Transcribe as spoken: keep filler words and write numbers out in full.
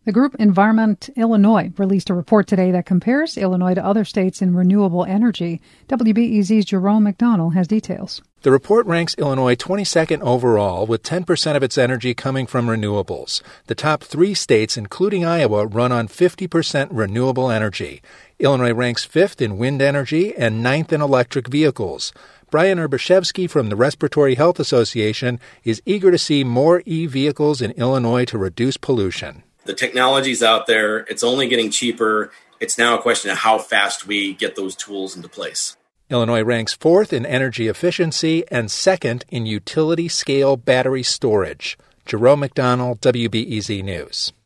The group Environment Illinois released a report today that compares Illinois to other states in renewable energy. W B E Z's Jerome McDonnell has details. The report ranks Illinois twenty-second overall, with ten percent of its energy coming from renewables. The top three states, including Iowa, run on fifty percent renewable energy. Illinois ranks fifth in wind energy and ninth in electric vehicles. Brian Urbashevsky from the Respiratory Health Association is eager to see more e-vehicles in Illinois to reduce pollution. The technology's out there. It's only getting cheaper. It's now a question of how fast we get those tools into place. Illinois ranks fourth in energy efficiency and second in utility-scale battery storage. Jerome McDonnell, W B E Z News.